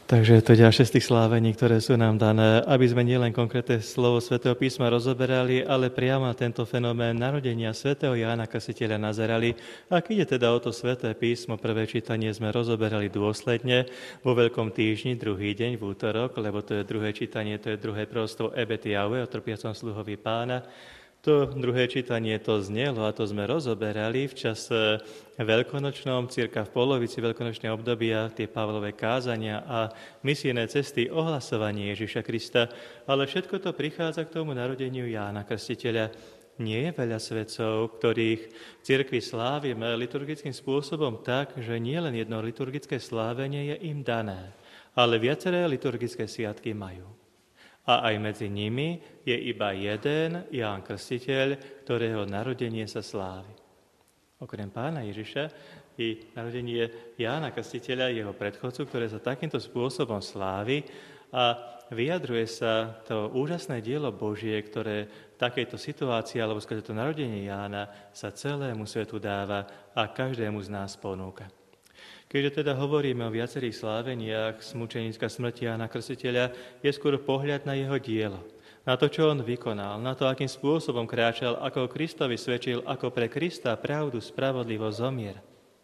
Takže to ďalšie z tých slávení, ktoré sú nám dané, aby sme nielen konkrétne slovo Svätého písma rozoberali, ale priamo na tento fenomén narodenia svätého Jána Krstiteľa nazerali. Ak ide teda o to Sväté písmo, prvé čítanie sme rozoberali dôsledne vo Veľkom týždni, druhý deň v útorok, lebo to je druhé čítanie, to je druhé prostvo Ebet Jahve o trpiacom sluhovi Pána. To druhé čítanie to znelo a to sme rozoberali v čase veľkonočnom, cirka v polovici veľkonočného obdobia, tie Pavlové kázania a misijné cesty, ohlasovanie Ježiša Krista, ale všetko to prichádza k tomu narodeniu Jána Krstiteľa. Nie je veľa svetcov, ktorých v cirkvi slávime liturgickým spôsobom tak, že nie len jedno liturgické slávenie je im dané, ale viaceré liturgické sviatky majú. A aj medzi nimi je iba jeden Ján Krstiteľ, ktorého narodenie sa slávi. Okrem Pána Ježiša i narodenie Jána Krstiteľa, jeho predchodcu, ktoré sa takýmto spôsobom slávi a vyjadruje sa to úžasné dielo Božie, ktoré v takejto situácii, alebo skrze to narodenie Jána, sa celému svetu dáva a každému z nás ponúka. Keďže teda hovoríme o viacerých sláveniach z mučenícka smrti Jána Krstiteľa, je skôr pohľad na jeho dielo, na to, čo on vykonal, na to, akým spôsobom kráčal, ako Kristovi svedčil, ako pre Krista pravdu, spravodlivo zomier.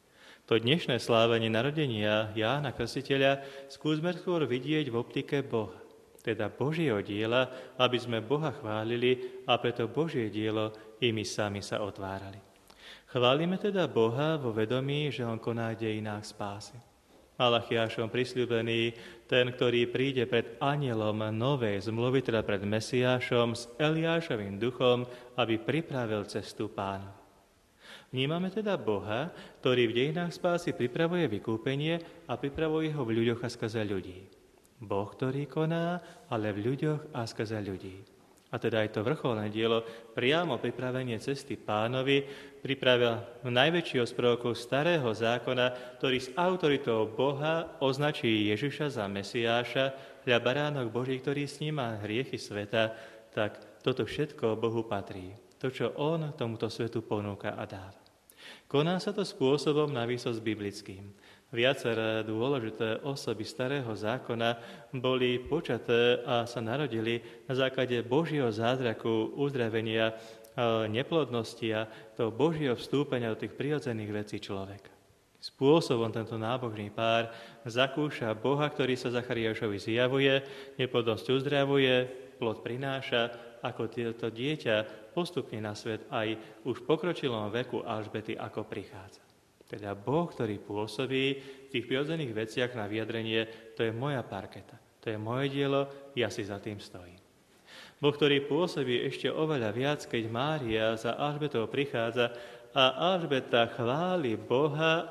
To dnešné slávenie narodenia Jána Krstiteľa skúsme skôr vidieť v optike Boha, teda Božieho diela, aby sme Boha chválili a preto Božie dielo i my sami sa otvárali. Chválime teda Boha vo vedomí, že On koná v dejinách spásy. Malachiášom prisľúbený, ten, ktorý príde pred anielom novej zmluvy, teda pred Mesiášom, s Eliášovým duchom, aby pripravil cestu Pánu. Vnímame teda Boha, ktorý v dejinách spásy pripravuje vykúpenie a pripravuje ho v ľuďoch a skrze ľudí. Boh, ktorý koná, ale v ľuďoch a skrze ľudí. A teda aj to vrcholné dielo, priamo pripravenie cesty Pánovi, pripravil najväčšieho z prorokov starého zákona, ktorý s autoritou Boha označí Ježiša za Mesiáša, hľa baránok Boží, ktorý sníma hriechy sveta, tak toto všetko Bohu patrí. To, čo On tomuto svetu ponúka a dáva. Koná sa to spôsobom navýsost biblickým. Viaceré dôležité osoby starého zákona boli počaté a sa narodili na základe Božieho zázraku, uzdravenia, neplodnosti a toho Božieho vstúpenia do tých prirodzených vecí človeka. Spôsobom tento nábožný pár zakúša Boha, ktorý sa Zachariášovi zjavuje, neplodnosť uzdravuje, plod prináša, ako toto dieťa postupne na svet aj už v pokročilom veku Alžbety, ako prichádza. Teda Boh, ktorý pôsobí v tých prirodzených veciach na vyjadrenie, to je moja parketa, to je moje dielo, ja si za tým stojím. Boh, ktorý pôsobí ešte oveľa viac, keď Mária za Alžbetou prichádza a Alžbeta chváli Boha,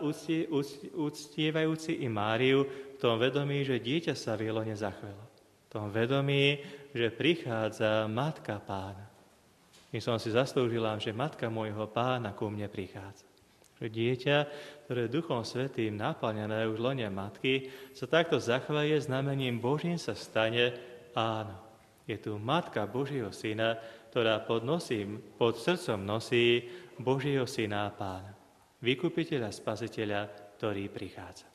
uctievajúci i Máriu v tom vedomí, že dieťa sa v jelone zachvelo. V tom vedomí, že prichádza Matka Pána. My som si zaslúžila, že Matka môjho Pána ku mne prichádza. Že dieťa, ktoré je Duchom Svätým naplňané už lone matky, sa takto zachveje, znamením Božím sa stane, áno, je tu Matka Božieho Syna, ktorá pod srdcom nosí Božieho Syna a Pána, Vykupiteľa, Spasiteľa, ktorý prichádza.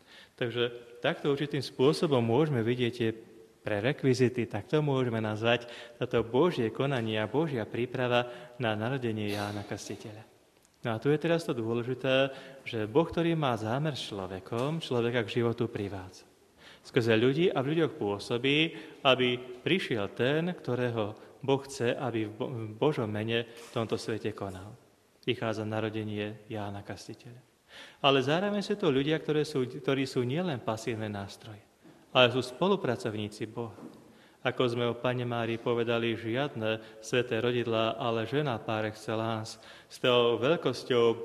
Takže takto určitým spôsobom môžeme vidieť tie prerekvizity, tak to môžeme nazvať toto Božie konanie a Božia príprava na narodenie Jána Krstiteľa. No a tu je teraz to dôležité, že Boh, ktorý má zámer s človekom, človeka k životu privádza. Skrze ľudí a v ľuďoch pôsobí, aby prišiel ten, ktorého Boh chce, aby v Božom mene v tomto svete konal. Prichádza narodenie Jána Krstiteľa. Ale zároveň sú to ľudia, ktorí sú nielen pasívne nástroje, ale sú spolupracovníci Boha. Ako sme o Panne Márii povedali, žiadne sväté rodidlá, ale žena par excellence s tou veľkosťou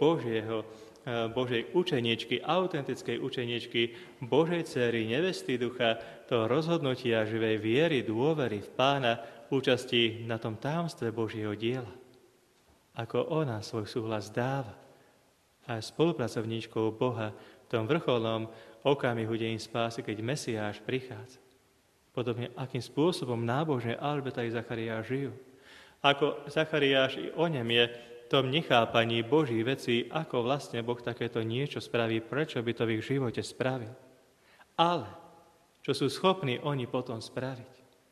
Božej učeniečky, autentickej učeniečky, Božej dcery, nevesty ducha, toho rozhodnutia živej viery, dôvery v Pána, účasti na tom tajomstve Božieho diela. Ako ona svoj súhlas dáva. A spolupracovníčkou Boha v tom vrcholnom okamihu dejín spásy, keď Mesiáš prichádza. Podobne, akým spôsobom nábožne Alžbeta i Zachariáš žijú. Ako Zachariáš i o ňom je v tom nechápaní Božích vecí, ako vlastne Boh takéto niečo spraví, prečo by to v ich živote spravil. Ale čo sú schopní oni potom spraviť.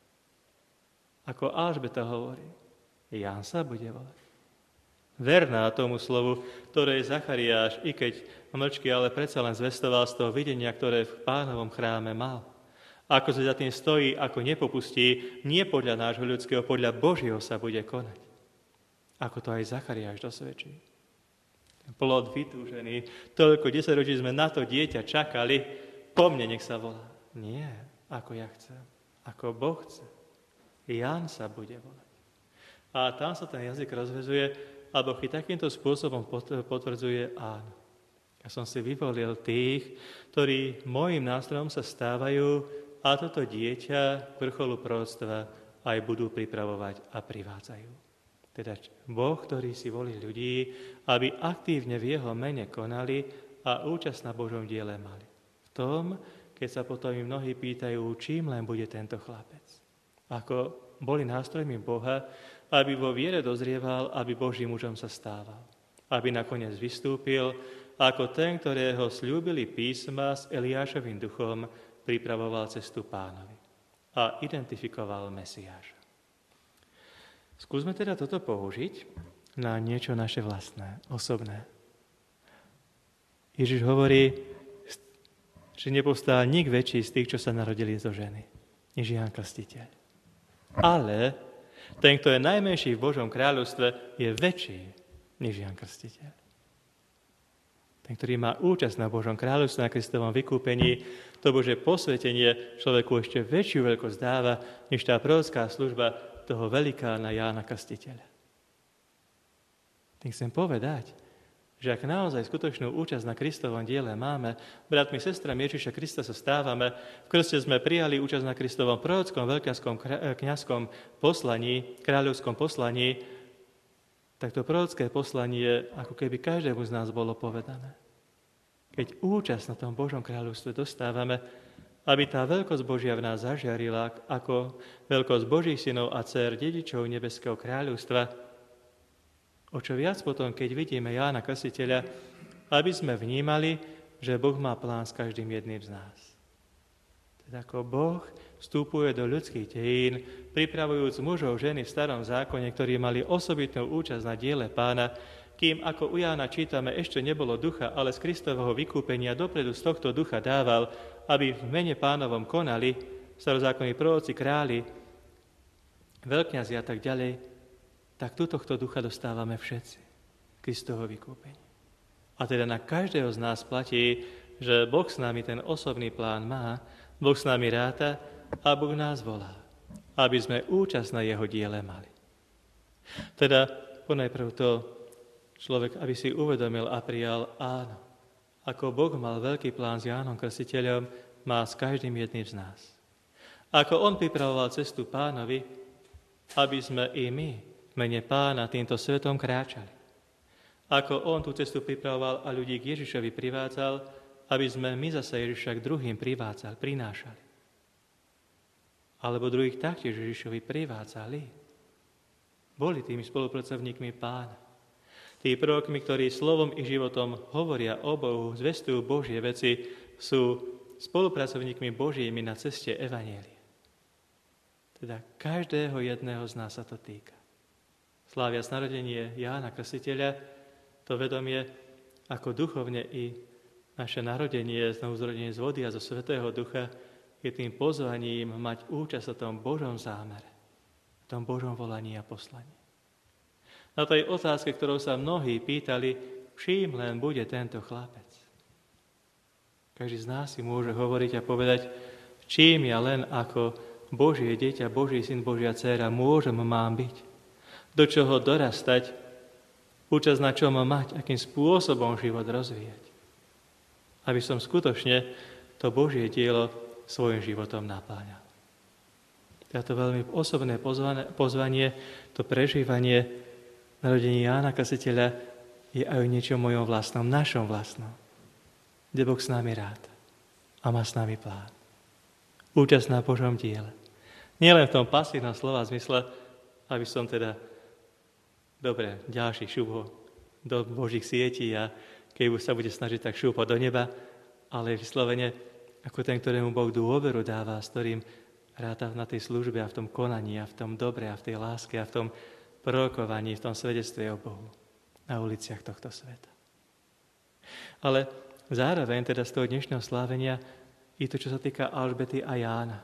Ako Alžbeta hovorí, Ján sa bude volať. Verná tomu slovu, ktoré Zachariáš, i keď mlčky, ale predsa len zvestoval z toho videnia, ktoré v Pánovom chráme mal. Ako sa za tým stojí, ako nepopustí, nie podľa nášho ľudského, podľa Božieho sa bude konať. Ako to aj Zachariáš dosvedčí. Ten plod vytúžený, toľko 10 ročí sme na to dieťa čakali, po mne nech sa volá. Nie, ako ja chcem, ako Boh chce. Ján sa bude volať. A tam sa ten jazyk rozvezuje, a Boh i takýmto spôsobom potvrdzuje áno. Ja som si vyvolil tých, ktorí môjim nástrojom sa stávajú a toto dieťa k vrcholu proroctva aj budú pripravovať a privádzajú. Teda Boh, ktorý si volí ľudí, aby aktívne v jeho mene konali a účasť na Božom diele mali. V tom, keď sa potom im mnohí pýtajú, čím len bude tento chlapec. Ako boli nástrojmi Boha, aby vo viere dozrieval, aby Božím mužom sa stával. Aby nakoniec vystúpil ako ten, ktorého sľúbili písma s Eliášovým duchom, pripravoval cestu Pánovi a identifikoval Mesiáša. Skúsme teda toto použiť na niečo naše vlastné, osobné. Ježiš hovorí, že nepovstal nik väčší z tých, čo sa narodili zo ženy, než Ján Krstiteľ. Ale ten, kto je najmenší v Božom kráľovstve, je väčší než Ján Krstiteľ. Ten, ktorý má účasť na Božom kráľovstve, na Kristovom vykúpení, to Božie posvetenie človeku ešte väčšiu veľkosť dáva, než tá prorocká služba toho velikána Jána Krstiteľa. Tým chcem povedať, že ak naozaj skutočnú účasť na Kristovom diele máme, bratmi, sestrami Ježiša Krista sa stávame, v krste sme prijali účasť na Kristovom prorockom, veľkňazskom, kňazskom poslaní, kráľovskom poslaní, tak to prorocké poslanie, ako keby každému z nás bolo povedané. Keď účasť na tom Božom kráľovstve dostávame, aby tá veľkosť Božia v nás zažiarila, ako veľkosť Božích synov a dcér, dedičov nebeského kráľovstva, o čo viac potom, keď vidíme Jána Krstiteľa, aby sme vnímali, že Boh má plán s každým jedným z nás. Teda ako Boh vstupuje do ľudských dejín, pripravujúc mužov, ženy v starom zákone, ktorí mali osobitnú účasť na diele Pána, kým ako u Jána čítame, ešte nebolo ducha, ale z Kristového vykúpenia dopredu z tohto ducha dával, aby v mene Pánovom konali, starozákonní proroci, králi, veľkňazi a tak ďalej, tak tu tohto ducha dostávame všetci. Kristovo vykúpenie. A teda na každého z nás platí, že Boh s nami ten osobný plán má, Boh s nami ráta a Boh nás volá, aby sme účasť na jeho diele mali. Teda ponajprv to človek, aby si uvedomil a prijal áno. Ako Boh mal veľký plán s Jánom Krstiteľom, má s každým jedným z nás. Ako on pripravoval cestu Pánovi, aby sme i my v mene Pána týmto svetom kráčali. Ako on tú cestu pripravoval a ľudí k Ježišovi privádzal, aby sme my zase Ježiša k druhým privádzali, prinášali. Alebo druhých taktiež Ježišovi privádzali. Boli tými spolupracovníkmi Pána. Tí prorokmi, ktorí slovom i životom hovoria o Bohu, zvestujú Božie veci, sú spolupracovníkmi Božími na ceste evanjelia. Teda každého jedného z nás sa to týka. Sláviac narodenie Jána Krstiteľa, to vedomie, ako duchovne i naše narodenie, znovuzrodenie z vody a zo Svätého Ducha, je tým pozvaním mať účasť na tom Božom zámere, na tom Božom volaní a poslaní. Na tej otázke, ktorou sa mnohí pýtali, čím len bude tento chlapec. Každý z nás si môže hovoriť a povedať, čím ja len ako Božie dieťa, Boží syn, Božia dcéra mám byť. Do čoho dorastať, účasť na čom mať, akým spôsobom život rozvíjať. Aby som skutočne to Božie dielo svojim životom napáňal. Toto veľmi osobné pozvanie, to prežívanie narodení Jána Krstiteľa je aj o niečom mojom vlastnom, našom vlastnom, kde Boh s nami ráta a má s nami plán. Účasť na Božom diele. Nielen v tom pasívnom slova zmysle, aby som teda dobre, ďalší šup do Božích sietí a keď sa bude snažiť tak šúpať do neba, ale vyslovene ako ten, ktorému Boh dôveru dáva, s ktorým ráta na tej službe a v tom konaní a v tom dobre a v tej láske a v tom prorokovaní, v tom svedectve o Bohu na uliciach tohto sveta. Ale zároveň teda z toho dnešného slávenia je to, čo sa týka Alžbety a Jána.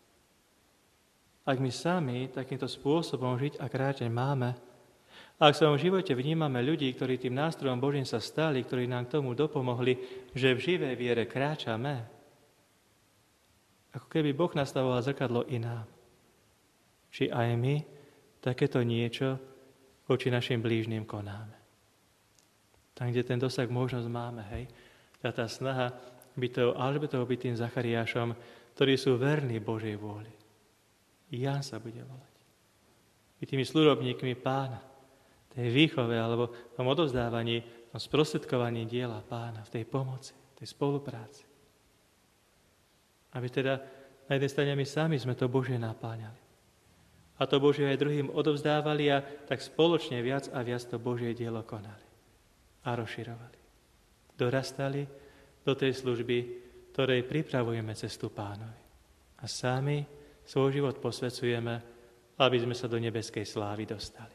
Ak my sami takýmto spôsobom žiť a kráčať máme, ak v svojom živote vnímame ľudí, ktorí tým nástrojom Božím sa stali, ktorí nám k tomu dopomohli, že v živej viere kráčame, ako keby Boh nastavoval zrkadlo i nám. Či aj my takéto niečo voči našim blížnym konáme. Tam, kde ten dosah možnosť máme, hej, tá snaha byť tou Alžbetou, byť tým Zachariášom, ktorí sú verní Božej vôli. Ján sa bude volať. Byť tými služobníkmi Pána, tej výchove alebo v tom odovzdávaní, v tom sprostredkovaní diela Pána, v tej pomoci, v tej spolupráci. Aby teda na jednej strane my sami sme to Božie napáňali. A to Božie aj druhým odovzdávali a tak spoločne viac a viac to Božie dielo konali. A rozširovali. Dorastali do tej služby, ktorej pripravujeme cestu Pánovi. A sami svoj život posvedzujeme, aby sme sa do nebeskej slávy dostali.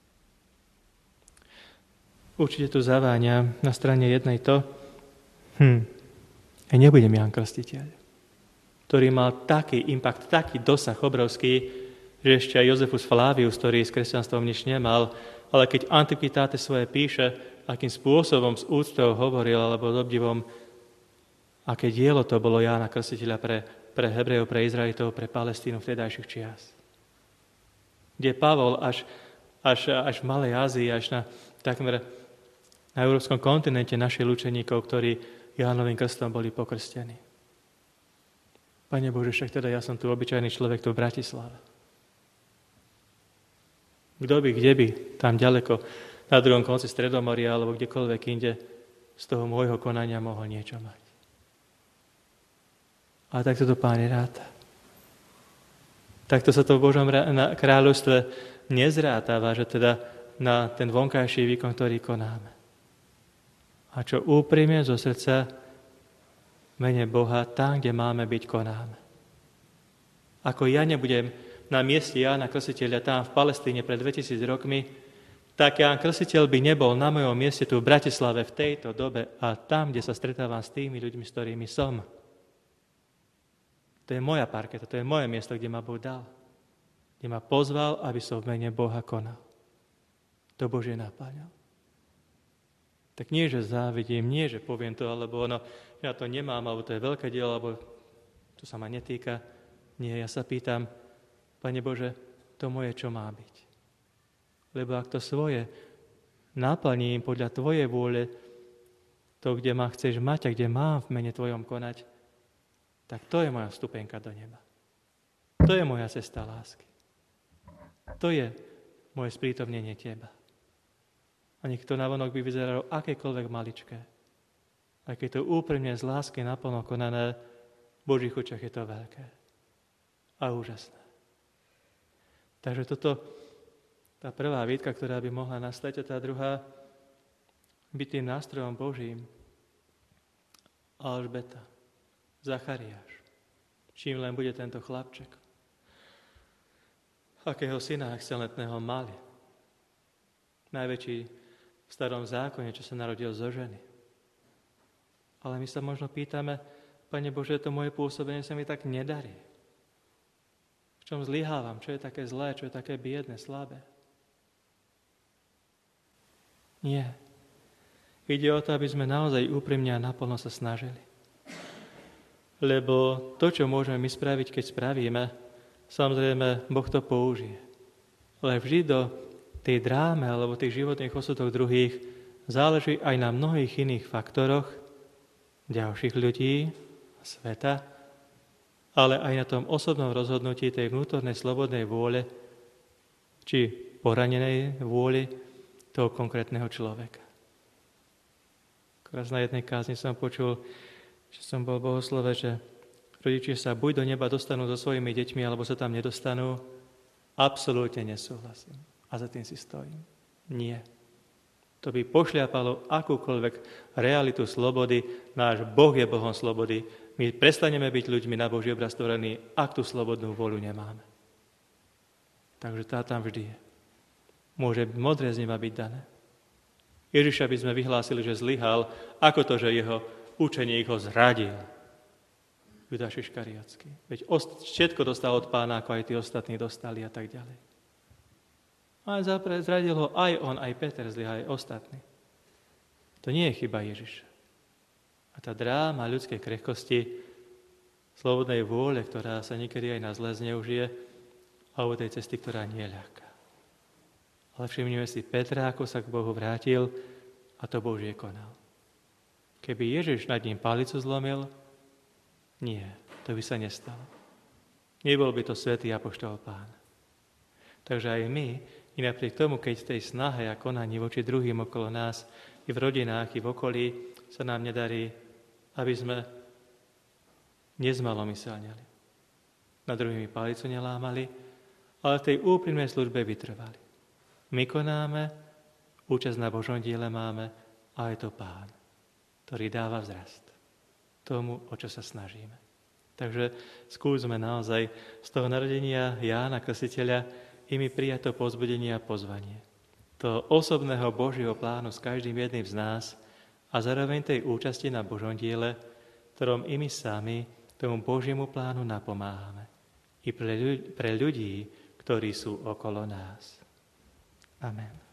Určite tu zaváňa na strane jednej to, ja nebudem Ján Krstiteľ, ktorý mal taký impact, taký dosah obrovský, že ešte aj Jozefus Flavius, ktorý s kresťanstvom nič nemal, ale keď Antiquitáte svoje píše, akým spôsobom s úctou hovoril, alebo s obdivom, aké dielo to bolo Jána Krstiteľa pre Hebrejov, pre Izraelitov, pre Palestínu vtedajších čias. Kde Pavol až v Malej Ázii, až takmer na európskom kontinente našich učeníkov, ktorí Jánovým krstom boli pokrstení. Pane Bože, však teda ja som tu obyčajný človek tu v Bratislave. Kto by, kde by, tam ďaleko, na druhom konci Stredomoria alebo kdekoľvek inde, z toho môjho konania mohol niečo mať. A takto to Pán ráta. Takto sa to v Božom kráľovstve nezrátáva, že teda na ten vonkajší výkon, ktorý konáme. A čo úprimne zo srdca mene Boha, tam, kde máme byť, konáme. Ako ja nebudem na mieste Jána Krstiteľa tam v Palestíne pred 2000 rokmi, tak Ján Krstiteľ by nebol na mojom mieste tu v Bratislave v tejto dobe a tam, kde sa stretávam s tými ľuďmi, s ktorými som. To je moja parketa, to je moje miesto, kde ma Boh dal. Kde ma pozval, aby som v mene Boha konal. To Božie napáňal. Tak nie, že závidím, nie, že poviem to, alebo ja to nemám, alebo to je veľké dielo, alebo to sa ma netýka. Nie, ja sa pýtam, Pane Bože, to moje čo má byť? Lebo ak to svoje naplním podľa Tvojej vôle, to, kde ma chceš mať a kde mám v mene Tvojom konať, tak to je moja vstupenka do neba. To je moja cesta lásky. To je moje sprítomnenie Teba. A nech to navonok by vyzeralo akékoľvek maličké. A keď to úprimne z lásky naplno konané, v Božích očiach je to veľké. A úžasné. Takže toto, tá prvá výtka, ktorá by mohla nastať, a tá druhá, byť tým nástrojom Božím. Alžbeta, Zachariáš, čím len bude tento chlapček. Akého syna excelentného mali. Najväčší v starom zákone, čo sa narodil zo ženy. Ale my sa možno pýtame, Pane Bože, to moje pôsobenie sa mi tak nedarí. V čom zlyhávam? Čo je také zlé? Čo je také biedne, slabé? Nie. Ide o to, aby sme naozaj úprimne a naplno sa snažili. Lebo to, čo môžeme my spraviť, keď spravíme, samozrejme, Boh to použije. Ale vždy do tej dráme alebo tých životných osudoch druhých záleží aj na mnohých iných faktoroch ďalších ľudí, sveta, ale aj na tom osobnom rozhodnutí tej vnútornej slobodnej vôle či poranenej vôli toho konkrétneho človeka. Raz na jednej kázni som počul, že som bol bohoslove, že rodičia sa buď do neba dostanú so svojimi deťmi, alebo sa tam nedostanú. Absolútne nesúhlasím. A za tým si stojím. Nie. To by pošliapalo akúkoľvek realitu slobody. Náš Boh je Bohom slobody. My prestaneme byť ľuďmi na Boží obraz stvorení, ak tú slobodnú voľu nemáme. Takže tá tam vždy je. Môže modré z neba byť dané. Ježiša by sme vyhlásili, že zlyhal, ako to, že jeho učeník ho zradil. Judáš Iškariotský. Veď všetko dostal od Pána, ako aj tí ostatní dostali a tak ďalej. A zradil ho aj on, aj Peter zlyhal, aj ostatní. To nie je chyba Ježiša. A tá dráma ľudskej krehkosti, slobodnej vôle, ktorá sa niekedy aj na zle zneužije, alebo tej cesty, ktorá nie je ľahká. Ale všimnime si Petra, ako sa k Bohu vrátil a to Božie konal. Keby Ježiš nad ním palicu zlomil, nie, to by sa nestalo. Nebol by to svätý apoštol Pán. Takže aj my, i napriek tomu, keď v tej snahe a konaní voči druhým okolo nás, i v rodinách, i v okolí, sa nám nedarí, aby sme nezmalomyselnili. Na druhými palicu nelámali, ale v tej úprimnej službe vytrvali. My konáme, účasť na Božom diele máme a je to Pán, ktorý dáva vzrast tomu, o čo sa snažíme. Takže skúsme naozaj z toho narodenia Jána Krstiteľa imi prijať to povzbudenie a pozvanie. To osobného Božieho plánu s každým jedným z nás a zároveň tej účasti na Božom diele, ktorom i my sami tomu Božiemu plánu napomáhame. I pre ľudí, ktorí sú okolo nás. Amen.